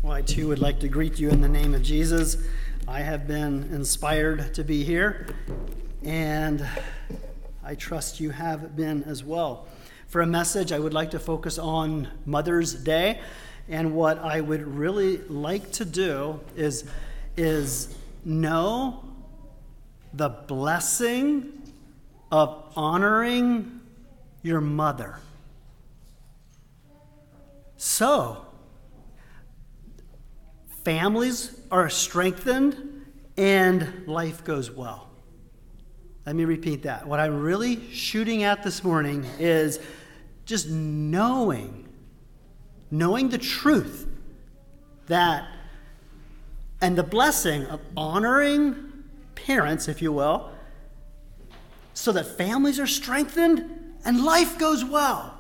Well, I too would like to greet you in the name of Jesus. I have been inspired to be here, and I trust you have been as well. For a message, I would like to focus on Mother's Day, and what I would really like to do is know the blessing of honoring your mother. So, families are strengthened and life goes well. Let me repeat that. What I'm really shooting at this morning is just knowing the truth that, and the blessing of honoring parents, if you will, so that families are strengthened and life goes well.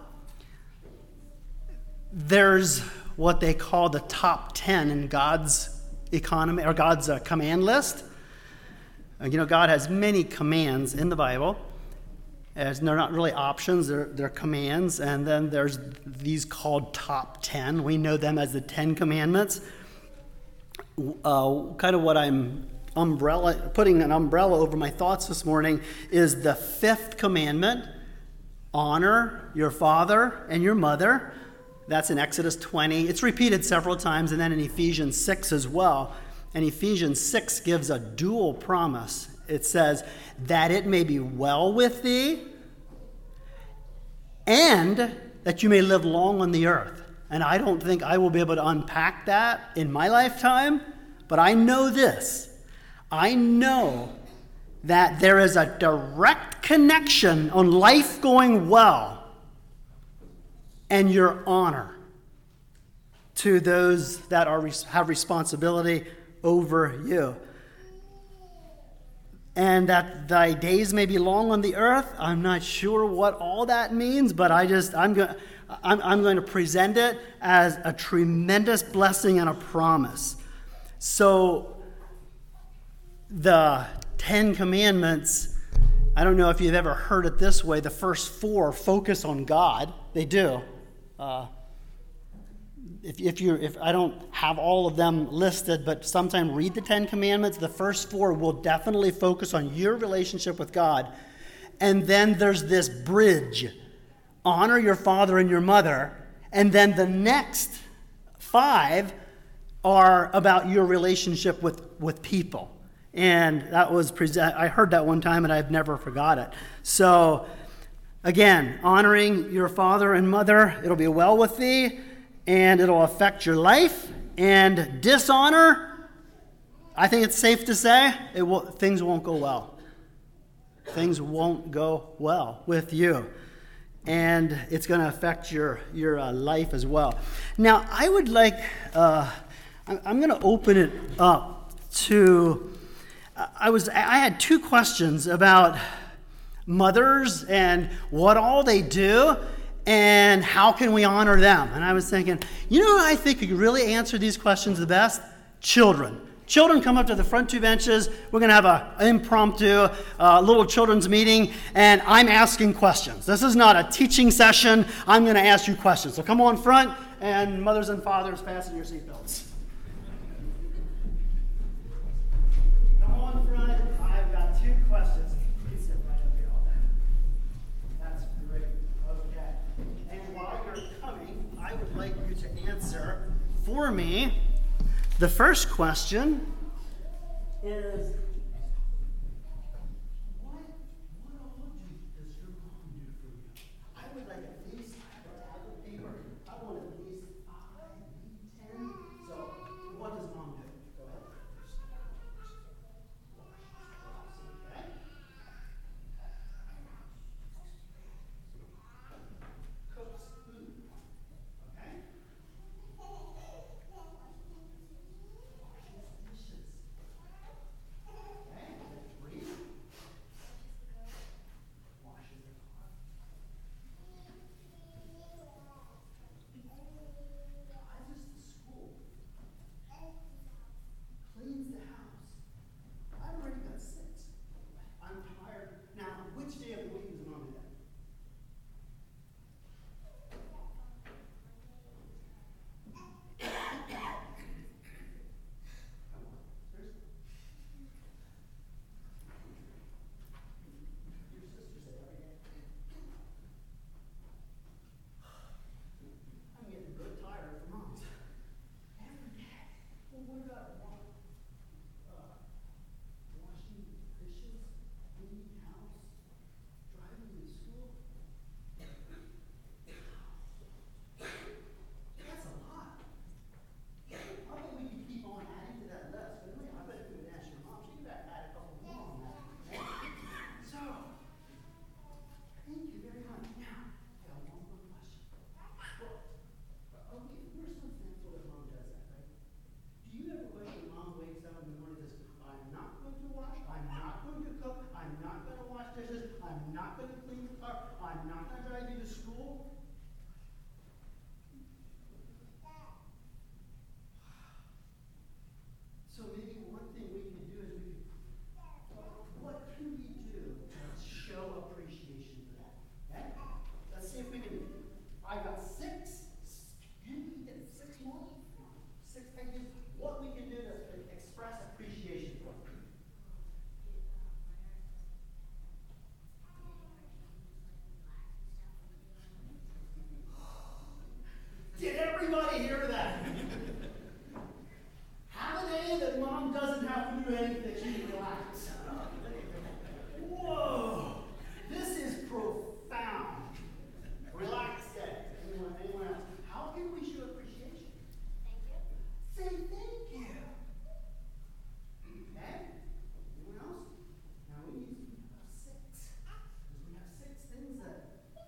There's what they call the top 10 in God's economy, or God's command list. God has many commands in the Bible, as they're not really options, they're commands. And then there's these called top 10. We know them as the 10 Commandments. Kind of what I'm putting an umbrella over my thoughts this morning is the 5th commandment: honor your father and your mother. That's in Exodus 20. It's repeated several times, and then in Ephesians 6 as well. And Ephesians 6 gives a dual promise. It says, that it may be well with thee, and that you may live long on the earth. And I don't think I will be able to unpack that in my lifetime, but I know this. I know that there is a direct connection on life going well and your honor to those that have responsibility over you. And that thy days may be long on the earth. I'm not sure what all that means, but I'm going to present it as a tremendous blessing and a promise. So the 10 Commandments, I don't know if you've ever heard it this way. The first 4 focus on God. They do. If I don't have all of them listed, but sometime read the 10 Commandments. The first 4 will definitely focus on your relationship with God. And then there's this bridge: honor your father and your mother. And then the next 5 are about your relationship with people. And that was I heard that one time and I've never forgot it. So again, honoring your father and mother, it'll be well with thee, and it'll affect your life. And dishonor, I think it's safe to say, things won't go well. Things won't go well with you. And it's going to affect your life as well. Now, I would like, I'm going to open it up to, I had 2 questions about mothers and what all they do and how can we honor them. And I was thinking, I think could really answer these questions the best? Children. Children, come up to the front 2 benches. We're going to have an impromptu little children's meeting, and I'm asking questions. This is not a teaching session. I'm going to ask you questions. So come on front, and mothers and fathers, fasten your seatbelts. Come on front. I've got 2 questions. Please sit right up here. That's great. Okay. And while you're coming, I would like you to answer for me. The first question is, what all does your mom do for you? I would like at least paper. I want at least 5, 10. So, what does mom do? Go ahead. Okay. Cooks food. Okay. Have a day that mom doesn't have to do anything, that she can relax. Whoa! This is profound. Relax day. Anyone else? How can we show appreciation? Thank you. Say thank you. Okay? Anyone else? Now we need six. Because we have six things that.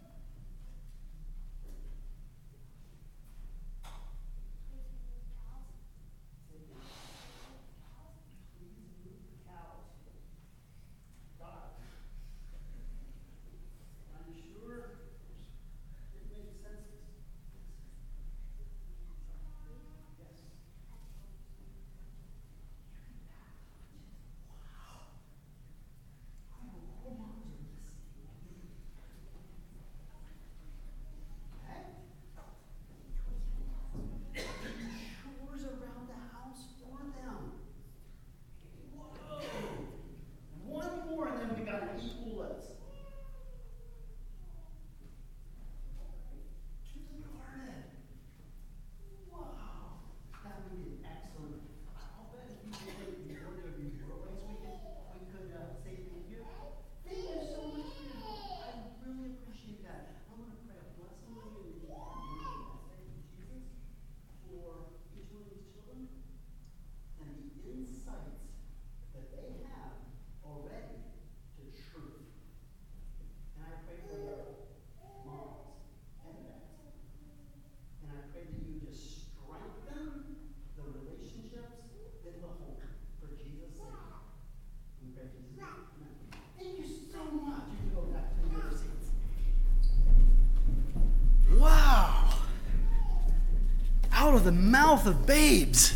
Out of the mouth of babes.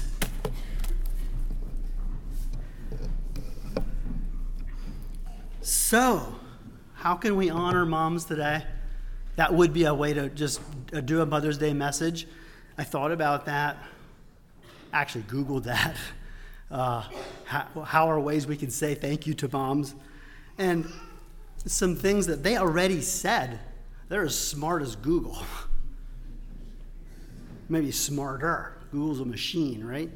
So, how can we honor moms today? That would be a way to just do a Mother's Day message. I thought about that. Actually, Googled that. How are ways we can say thank you to moms? And some things that they already said. They're as smart as Google. Maybe smarter. Google's a machine, right?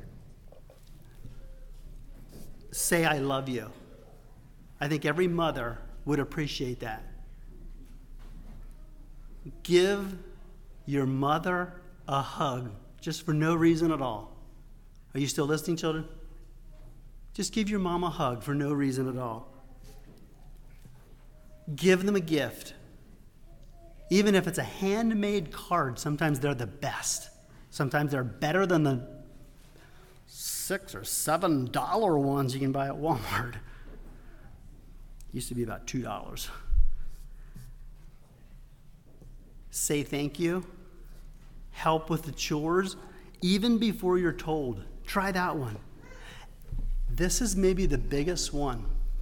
Say I love you. I think every mother would appreciate that. Give your mother a hug just for no reason at all. Are you still listening, children? Just give your mom a hug for no reason at all. Give them a gift. Even if it's a handmade card, sometimes they're the best. Sometimes they're better than the $6 or $7 ones you can buy at Walmart. Used to be about $2. Say thank you. Help with the chores, even before you're told. Try that one. This is maybe the biggest one.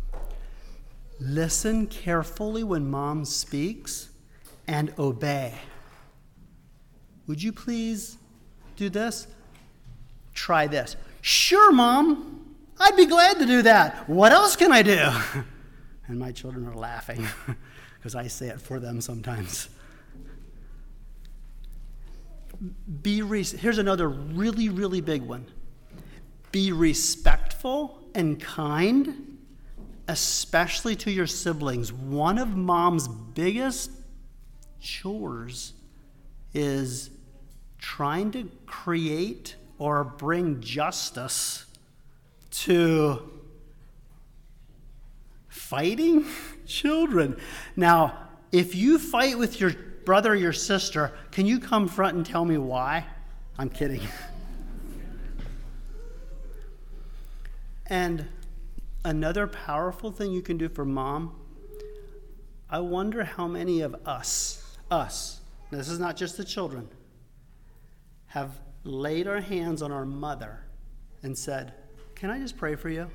Listen carefully when mom speaks and obey. Would you please do this? Try this. Sure, Mom. I'd be glad to do that. What else can I do? And my children are laughing because I say it for them sometimes. Here's another really, really big one. Be respectful and kind, especially to your siblings. One of mom's biggest chores is trying to create or bring justice to fighting children. Now, if you fight with your brother or your sister, can you come front and tell me why? I'm kidding. And another powerful thing you can do for mom, I wonder how many of us, this is not just the children, have laid our hands on our mother and said, can I just pray for you?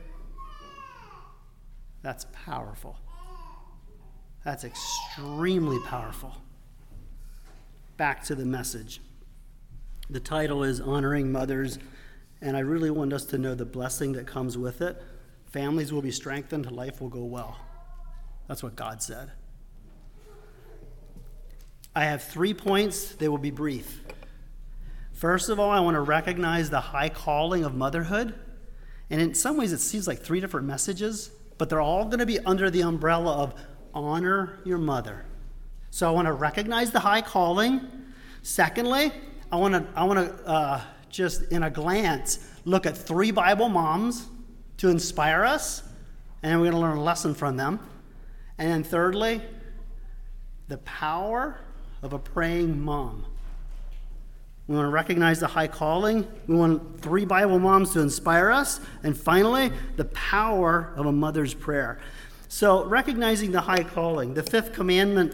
That's powerful. That's extremely powerful. Back to the message. The title is Honoring Mothers, and I really want us to know the blessing that comes with it. Families will be strengthened, life will go well. That's what God said. I have 3 points. They will be brief. First of all, I want to recognize the high calling of motherhood. And in some ways, it seems like 3 different messages, but they're all going to be under the umbrella of honor your mother. So I want to recognize the high calling. Secondly, I want to just in a glance look at 3 Bible moms to inspire us, and then we're going to learn a lesson from them. And then thirdly, the power of a praying mom. We want to recognize the high calling. We want 3 Bible moms to inspire us. And finally, the power of a mother's prayer. So recognizing the high calling, the 5th commandment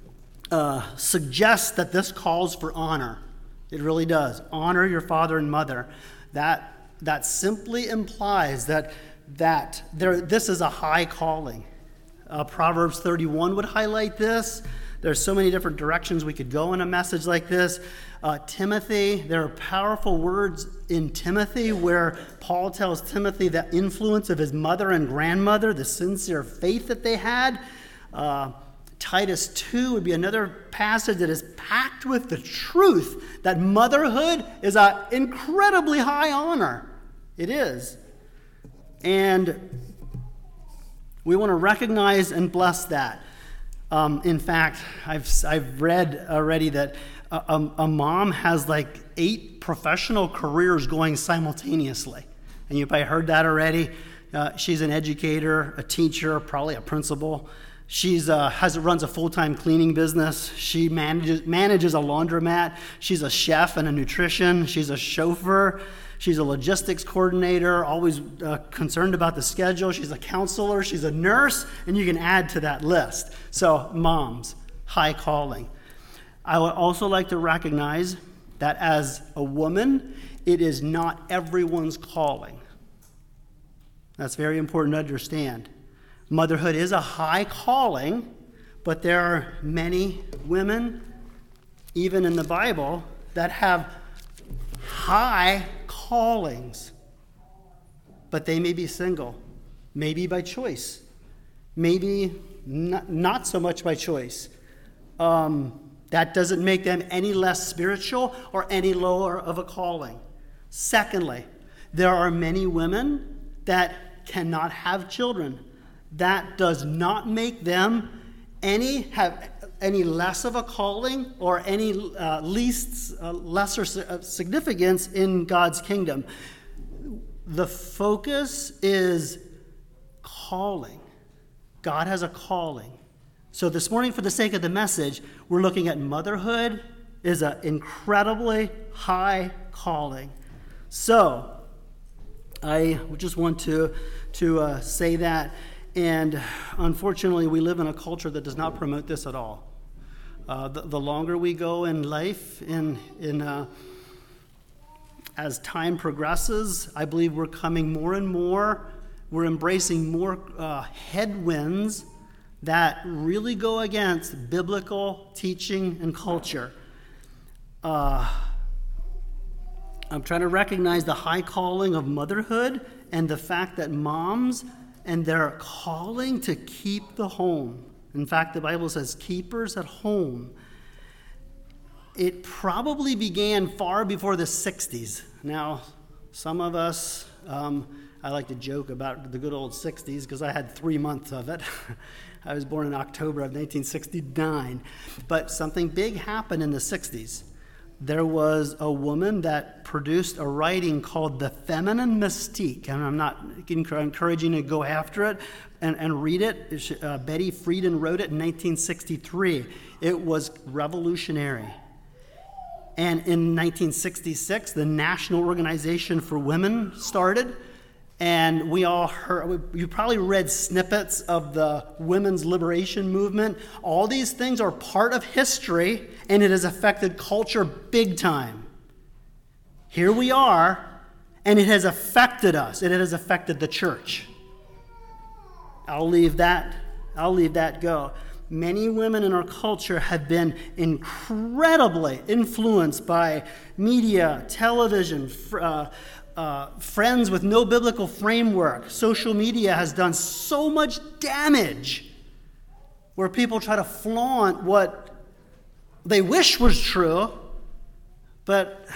suggests that this calls for honor. It really does. Honor your father and mother. That simply implies that this is a high calling. Proverbs 31 would highlight this. There's so many different directions we could go in a message like this. Timothy, there are powerful words in Timothy where Paul tells Timothy the influence of his mother and grandmother, the sincere faith that they had. Titus 2 would be another passage that is packed with the truth that motherhood is an incredibly high honor. It is. And we want to recognize and bless that. In fact, I've read already that a mom has like 8 professional careers going simultaneously. And you've probably heard that already. She's an educator, a teacher, probably a principal. She's runs a full-time cleaning business. She manages a laundromat. She's a chef and a nutrition. She's a chauffeur. She's a logistics coordinator, always concerned about the schedule. She's a counselor. She's a nurse, and you can add to that list. So, moms, high calling. I would also like to recognize that as a woman, it is not everyone's calling. That's very important to understand. Motherhood is a high calling, but there are many women, even in the Bible, that have high callings, but they may be single, maybe by choice, maybe not so much by choice. That doesn't make them any less spiritual or any lower of a calling. Secondly, there are many women that cannot have children. That does not make them have any less of a calling or any lesser significance in God's kingdom. The focus is calling. God has a calling. So this morning, for the sake of the message, we're looking at motherhood is an incredibly high calling. So I just want to say that. And unfortunately, we live in a culture that does not promote this at all. The longer we go in life, as time progresses, I believe we're coming more and more, we're embracing more headwinds that really go against biblical teaching and culture. I'm trying to recognize the high calling of motherhood and the fact that moms and their calling to keep the home. In fact, the Bible says keepers at home. It probably began far before the 60s. Now, some of us, I like to joke about the good old 60s because I had 3 months of it. I was born in October of 1969. But something big happened in the 60s. There was a woman that produced a writing called The Feminine Mystique, and I'm not encouraging you to go after it and read it. Betty Friedan wrote it in 1963. It was revolutionary. And in 1966, the National Organization for Women started, and we all heard, you probably read snippets of the women's liberation movement. All these things are part of history, and it has affected culture big time. Here we are, and it has affected us. It has affected the church. I'll leave that go. Many women in our culture have been incredibly influenced by media, television, friends with no biblical framework. Social media has done so much damage where people try to flaunt what they wish was true, but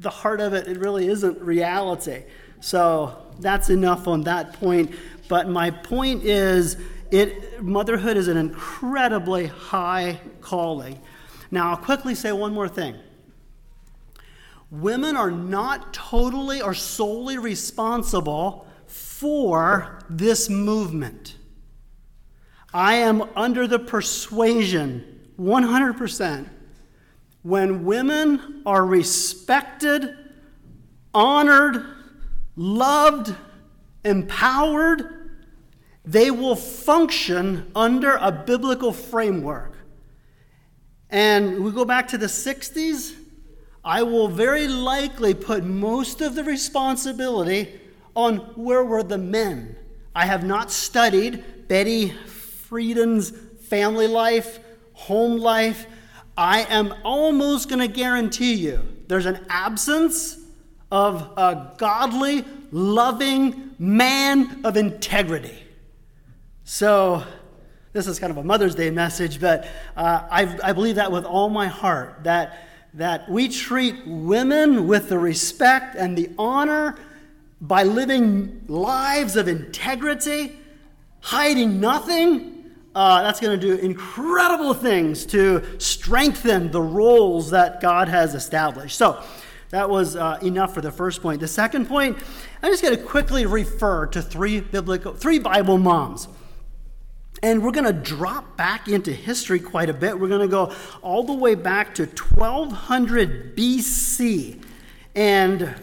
the heart of it, it really isn't reality. So that's enough on that point. But my point is, motherhood is an incredibly high calling. Now, I'll quickly say one more thing. Women are not totally or solely responsible for this movement. I am under the persuasion, 100%, when women are respected, honored, loved, empowered, they will function under a biblical framework. And we go back to the 60s, I will very likely put most of the responsibility on where were the men. I have not studied Betty Friedan's family life, home life. I am almost going to guarantee you there's an absence of a godly, loving man of integrity. So this is kind of a Mother's Day message, but I believe that with all my heart, that we treat women with the respect and the honor by living lives of integrity, hiding nothing. That's going to do incredible things to strengthen the roles that God has established. So that was enough for the first point. The second point, I'm just going to quickly refer to three Bible moms. And we're going to drop back into history quite a bit. We're going to go all the way back to 1200 BC. And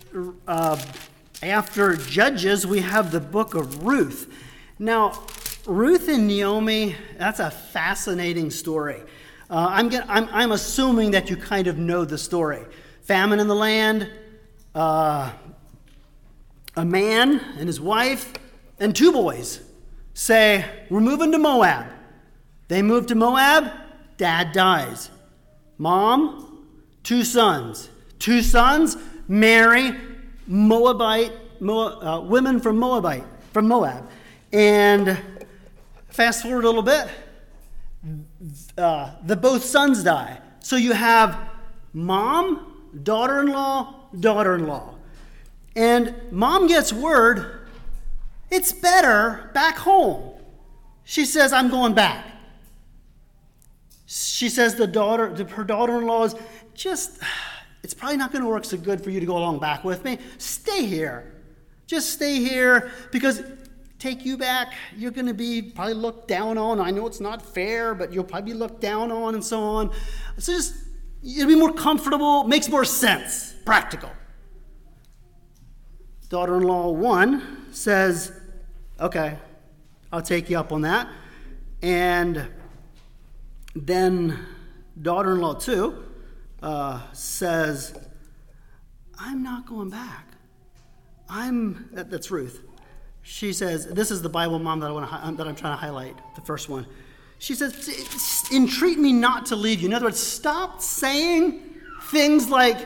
after Judges, we have the book of Ruth. Now, Ruth and Naomi, that's a fascinating story. I'm assuming that you kind of know the story. Famine in the land, a man and his wife and two boys say, we're moving to Moab. They move to Moab, dad dies. Mom, two sons. Two sons marry women from Moab. And fast forward a little bit, the both sons die. So you have mom, daughter-in-law. And mom gets word, it's better back home. She says, I'm going back. She says her daughter-in-law is it's probably not going to work so good for you to go along back with me. Stay here. Just stay here, because take you back, you're going to be probably looked down on. I know it's not fair, but you'll probably be looked down on and so on. So it'll be more comfortable, makes more sense, practical. Daughter-in-law 1 says, okay, I'll take you up on that. And then daughter-in-law 2 says, I'm not going back. That's Ruth. She says, this is the Bible mom that I'm trying to highlight, the first one. She says, entreat me not to leave you. In other words, stop saying things like,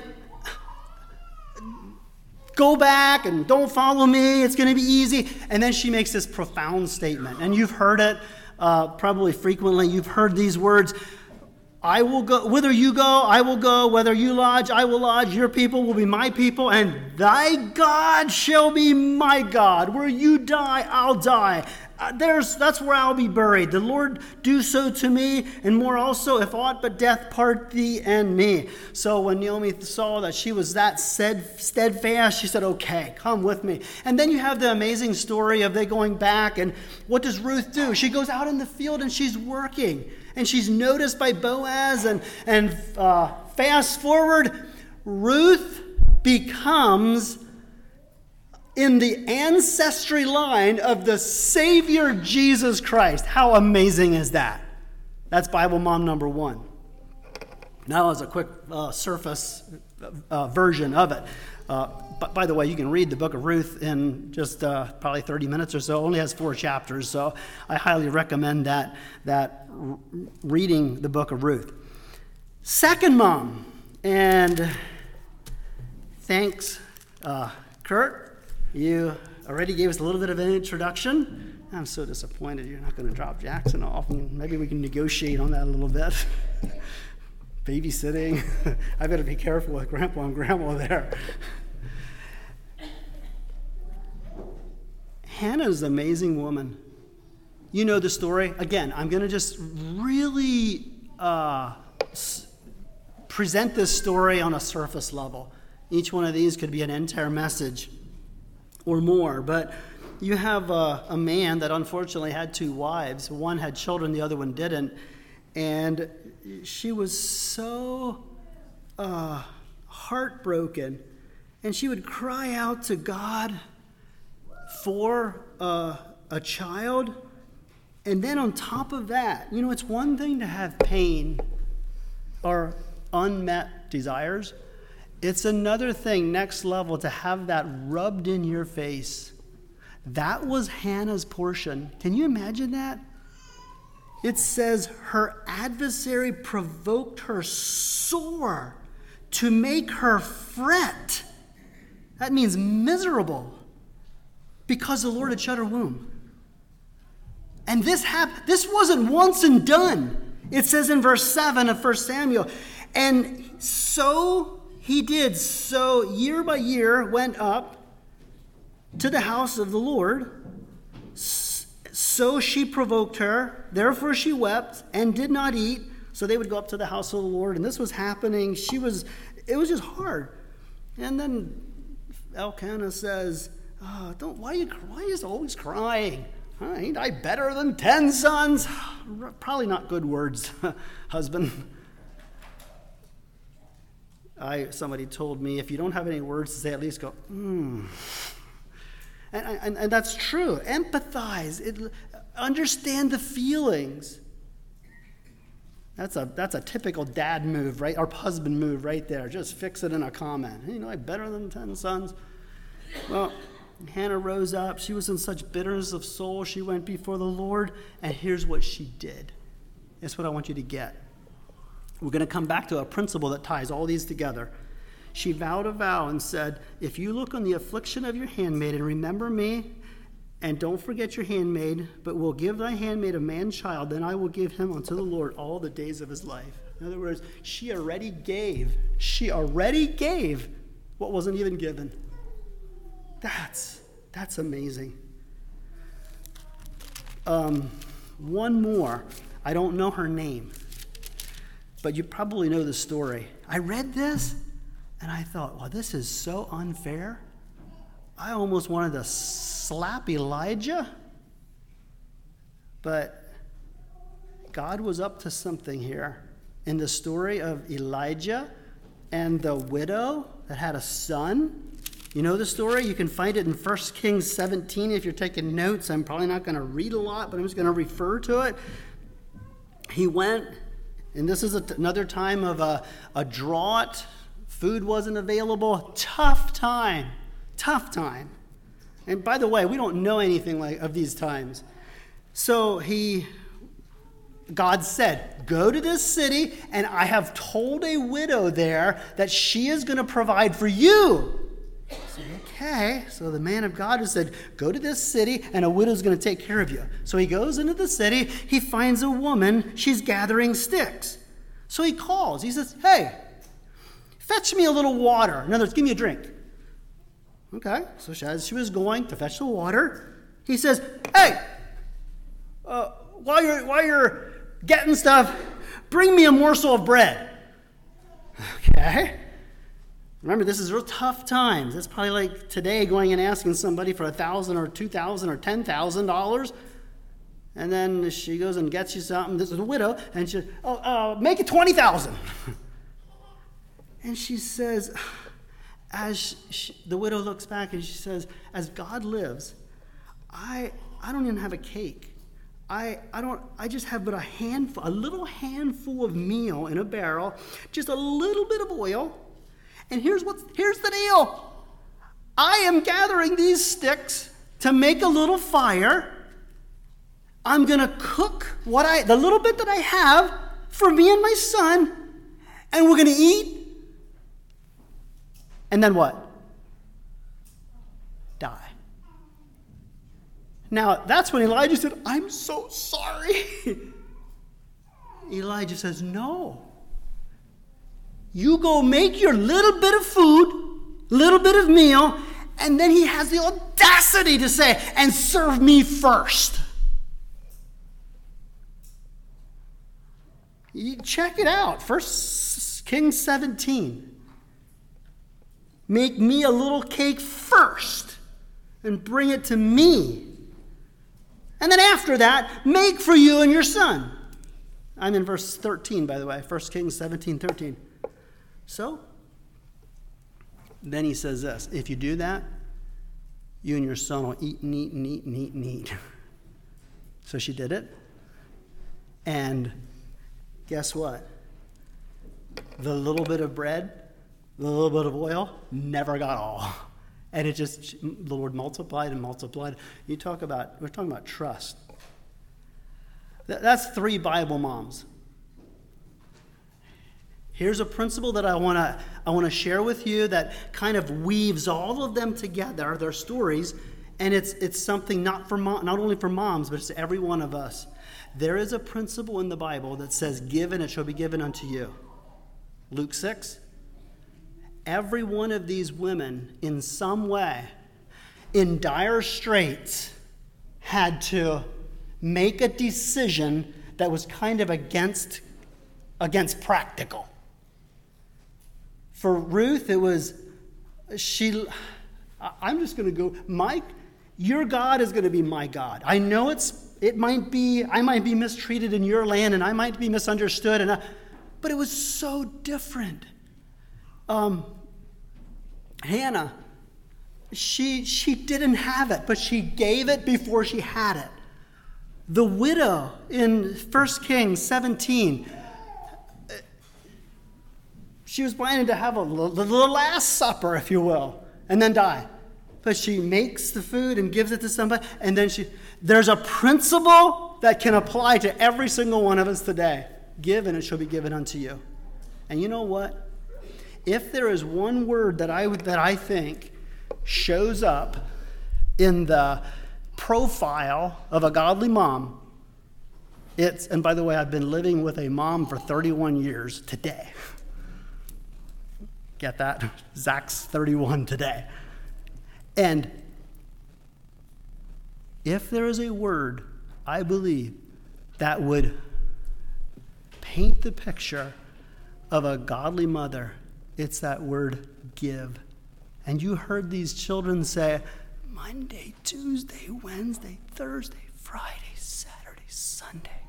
go back and don't follow me, it's going to be easy. And then she makes this profound statement. And you've heard it probably frequently. You've heard these words, I will go, whither you go, I will go, whether you lodge, I will lodge, your people will be my people, and thy God shall be my God. Where you die, I'll die. That's where I'll be buried. The Lord do so to me, and more also, if aught but death part thee and me. So when Naomi saw that she was that steadfast, she said, okay, come with me. And then you have the amazing story of they going back, and what does Ruth do? She goes out in the field and she's working, and she's noticed by Boaz, and fast forward, Ruth becomes in the ancestry line of the Savior Jesus Christ. How amazing is that? That's Bible mom number 1. Now as a quick surface version of it. But by the way, you can read the book of Ruth in just probably 30 minutes or so. It only has 4 chapters, so I highly recommend that reading the book of Ruth. Second mom, and thanks, Kurt. You already gave us a little bit of an introduction. I'm so disappointed you're not going to drop Jackson off, and maybe we can negotiate on that a little bit. babysitting. I better be careful with Grandpa and Grandma there. Hannah's an amazing woman. You know the story. Again, I'm going to just really present this story on a surface level. Each one of these could be an entire message or more. But you have a man that unfortunately had two wives. One had children, the other one didn't. And she was so heartbroken. And she would cry out to God for a child. And then on top of that, you know, it's one thing to have pain or unmet desires. It's another thing, next level, to have that rubbed in your face. That was Hannah's portion. Can you imagine that? It says her adversary provoked her sore to make her fret. That means miserable, because the Lord had shut her womb. And this wasn't once and done. It says in verse 7 of 1 Samuel, and so he did. So year by year went up to the house of the Lord. So she provoked her. Therefore she wept and did not eat. So they would go up to the house of the Lord. And this was happening. It was just hard. And then Elkanah says, why are you always crying? Ain't I better than 10 sons? Probably not good words, husband. Somebody told me, if you don't have any words to say, at least go, And that's true. Empathize. Understand the feelings. That's a typical dad move, right? Or husband move right there. Just fix it in a comment. Hey, I'm better than 10 sons. Well, Hannah rose up. She was in such bitterness of soul. She went before the Lord, and here's what she did. That's what I want you to get. We're going to come back to a principle that ties all these together. She vowed a vow and said, if you look on the affliction of your handmaid and remember me, and don't forget your handmaid, but will give thy handmaid a man-child, then I will give him unto the Lord all the days of his life. In other words, she already gave what wasn't even given. That's amazing. One more. I don't know her name, but you probably know the story. I read this, and I thought, well, this is so unfair. I almost wanted to slap Elijah, but God was up to something here. In the story of Elijah and the widow that had a son, you know the story? You can find it in 1 Kings 17 if you're taking notes. I'm probably not going to read a lot, but I'm just going to refer to it. He went, and this is another time of a drought. Food wasn't available. Tough time. And by the way, we don't know anything of these times. So God said, go to this city, and I have told a widow there that she is going to provide for you. So, okay, so the man of God has said, go to this city, and a widow's going to take care of you. So he goes into the city. He finds a woman. She's gathering sticks. So he calls. He says, hey, fetch me a little water. In other words, give me a drink. Okay, so as she was going to fetch the water, he says, hey, while you're getting stuff, bring me a morsel of bread. Okay. Remember, this is real tough times. It's probably like today going and asking somebody for $1,000 or $2,000 or $10,000. And then she goes and gets you something. This is a widow. And she make it $20,000. And she says, the widow looks back and she says, as God lives, I don't even have a cake. I just have but a little handful of meal in a barrel, just a little bit of oil. And here's the deal. I am gathering these sticks to make a little fire. I'm going to cook the little bit that I have for me and my son, and we're going to eat. And then what? Die. Now, that's when Elijah said, I'm so sorry. Elijah says, no. You go make your little bit of food, little bit of meal, and then he has the audacity to say, and serve me first. You check it out. 1 Kings 17. Make me a little cake first and bring it to me. And then after that, make for you and your son. I'm in verse 13, by the way. 1 Kings 17, 13. So, then he says this. If you do that, you and your son will eat and eat and eat and eat and eat. So she did it. And guess what? The little bit of bread, the little bit of oil, never got all. And it just, the Lord multiplied and multiplied. We're talking about trust. That's 3 Bible moms. Here's a principle that I want to share with you that kind of weaves all of them together, their stories, and it's something not only for moms, but it's every one of us. There is a principle in the Bible that says, "Give and it shall be given unto you." Luke 6. Every one of these women, in some way, in dire straits, had to make a decision that was kind of against practical. For Ruth, it was, I'm just going to go, Mike, your God is going to be my God. I know I might be mistreated in your land, and I might be misunderstood, but it was so different. Hannah, she didn't have it, but she gave it before she had it. The widow in 1 Kings 17, she was planning to have the Last Supper, if you will, and then die. But she makes the food and gives it to somebody, and then there's a principle that can apply to every single one of us today. Give, and it shall be given unto you. And you know what? If there is one word that I think shows up in the profile of a godly mom, and by the way, I've been living with a mom for 31 years today. Get that? Zach's 31 today. And if there is a word, I believe, that would paint the picture of a godly mother, it's that word give. And you heard these children say, Monday, Tuesday, Wednesday, Thursday, Friday, Saturday, Sunday.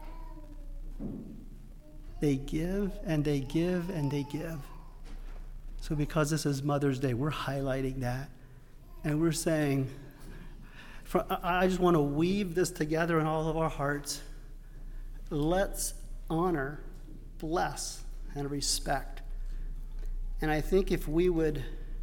They give and they give and they give. So because this is Mother's Day, we're highlighting that. And we're saying, I just want to weave this together in all of our hearts. Let's honor, bless, and respect. And I think if we would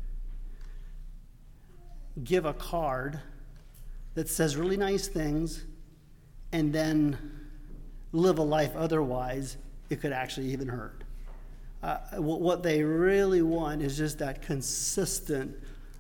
give a card that says really nice things and then live a life otherwise, it could actually even hurt. What they really want is just that consistent,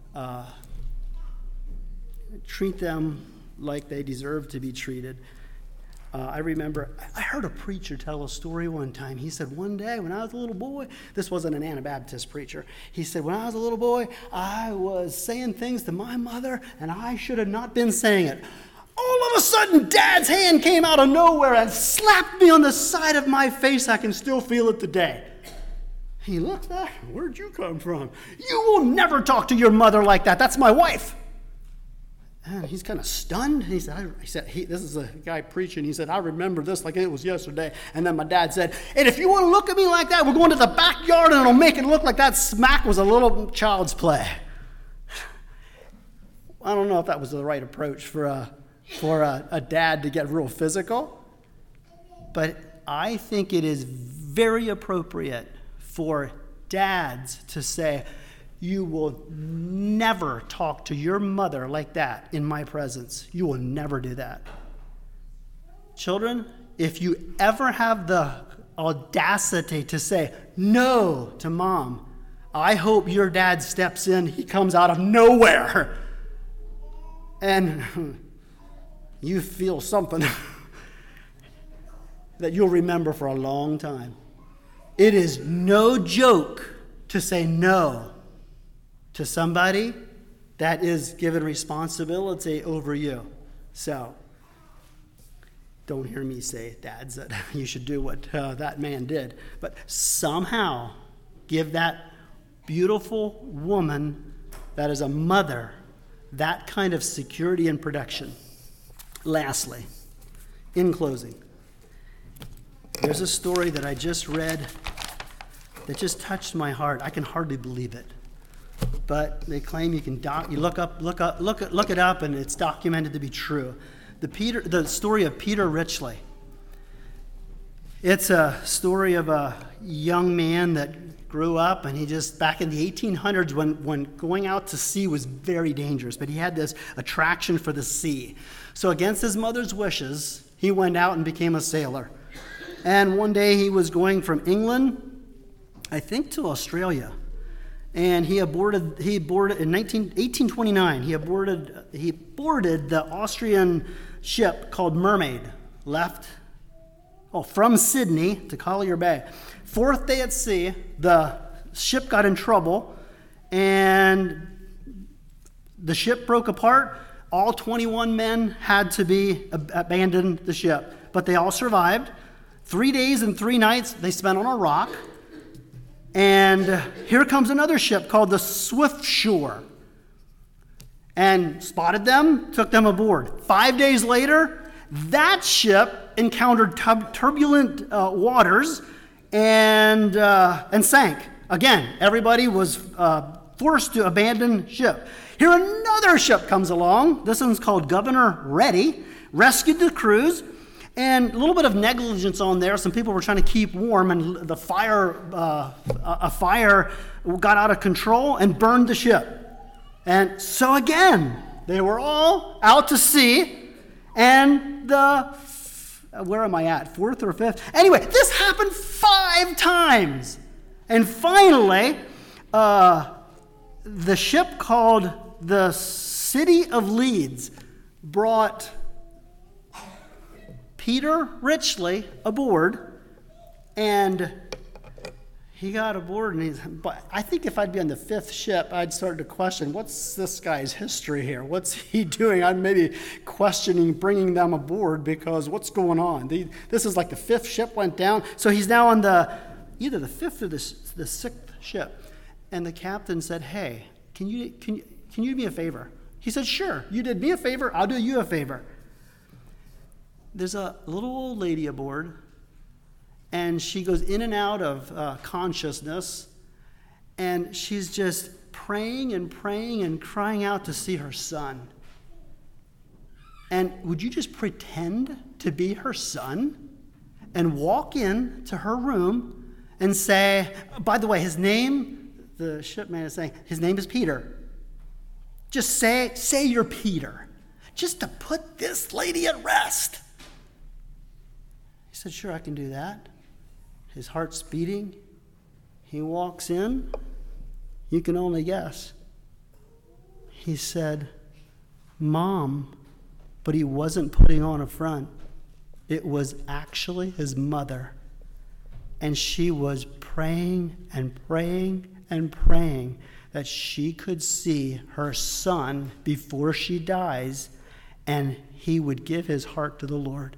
treat them like they deserve to be treated. I remember, I heard a preacher tell a story one time. He said, one day when I was a little boy, this wasn't an Anabaptist preacher. He said, when I was a little boy, I was saying things to my mother, and I should have not been saying it. All of a sudden, Dad's hand came out of nowhere and slapped me on the side of my face. I can still feel it today. He looked at, where'd you come from? You will never talk to your mother like that. That's my wife. And he's kind of stunned. He said, this is a guy preaching. He said, I remember this like it was yesterday. And then my dad said, and if you want to look at me like that, we're going to the backyard and it'll make it look like that smack was a little child's play. I don't know if that was the right approach for a dad to get real physical. But I think it is very appropriate for dads to say, you will never talk to your mother like that in my presence. You will never do that. Children, if you ever have the audacity to say no to mom, I hope your dad steps in, he comes out of nowhere, and you feel something that you'll remember for a long time. It is no joke to say no to somebody that is given responsibility over you. So, don't hear me say, dads, that you should do what that man did. But somehow give that beautiful woman that is a mother that kind of security and protection. Lastly, in closing, there's a story that I just read that just touched my heart. I can hardly believe it. But they claim you can you look it up, and it's documented to be true. The story of Peter Richley. It's a story of a young man that grew up, and he just, back in the 1800s when going out to sea was very dangerous, but he had this attraction for the sea. So against his mother's wishes, he went out and became a sailor. And one day he was going from England, I think, to Australia. And he boarded in 1829. He boarded the Austrian ship called Mermaid, left from Sydney to Collier Bay. Fourth day at sea, the ship got in trouble, and the ship broke apart. All 21 men had to abandon the ship, but they all survived. 3 days and 3 nights they spent on a rock. And here comes another ship called the Swiftsure, and spotted them, took them aboard. 5 days later, that ship encountered turbulent waters and sank. Again, everybody was forced to abandon ship. Here another ship comes along. This one's called Governor Ready, rescued the crews. And a little bit of negligence on there. Some people were trying to keep warm, and a fire got out of control and burned the ship. And so again, they were all out to sea, and where am I at? 4th or 5th? Anyway, this happened 5 times. And finally, the ship called the City of Leeds brought Peter Richley aboard, and he got aboard, but I think if I'd be on the 5th ship, I'd start to question, what's this guy's history here? What's he doing? I'd maybe questioning bringing them aboard, because what's going on? This is like the 5th ship went down, so he's now on either the 5th or the 6th ship. And the captain said, hey, can you do me a favor? He said, sure, you did me a favor, I'll do you a favor. There's a little old lady aboard, and she goes in and out of consciousness, and she's just praying and praying and crying out to see her son. And would you just pretend to be her son and walk in to her room and say, by the way, his name, the shipman is saying, his name is Peter. Just say you're Peter, just to put this lady at rest. He said, sure, I can do that. His heart's beating. He walks in. You can only guess. He said, Mom, but he wasn't putting on a front. It was actually his mother. And she was praying and praying and praying that she could see her son before she dies, and he would give his heart to the Lord.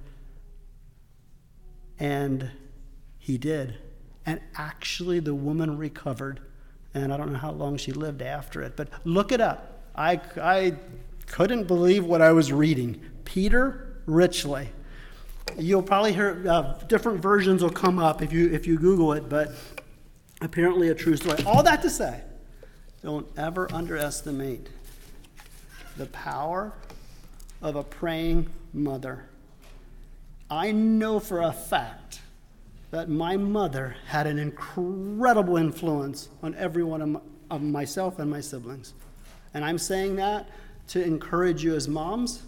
And he did. And actually the woman recovered. And I don't know how long she lived after it, but look it up. I couldn't believe what I was reading. Peter Richley. You'll probably hear different versions will come up if you Google it, but apparently a true story. All that to say, don't ever underestimate the power of a praying mother. I know for a fact that my mother had an incredible influence on every one of myself and my siblings. And I'm saying that to encourage you as moms.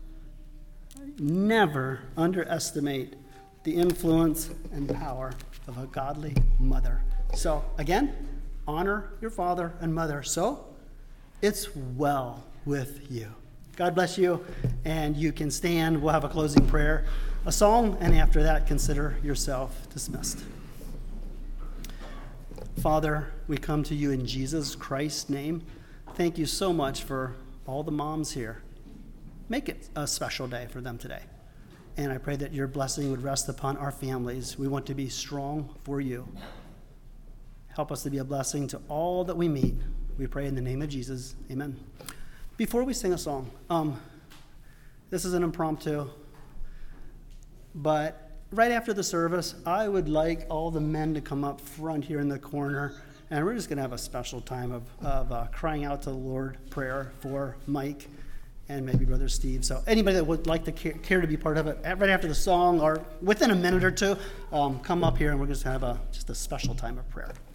Never underestimate the influence and power of a godly mother. So again, honor your father and mother. So it's well with you. God bless you, and you can stand. We'll have a closing prayer, a song, and after that, consider yourself dismissed. Father, we come to you in Jesus Christ's name. Thank you so much for all the moms here. Make it a special day for them today. And I pray that your blessing would rest upon our families. We want to be strong for you. Help us to be a blessing to all that we meet. We pray in the name of Jesus. Amen. Before we sing a song, this is an impromptu, but right after the service, I would like all the men to come up front here in the corner, and we're just going to have a special time of crying out to the Lord, prayer for Mike and maybe Brother Steve. So anybody that would like to care to be part of it, right after the song or within a minute or two, come up here, and we're just going to have just a special time of prayer.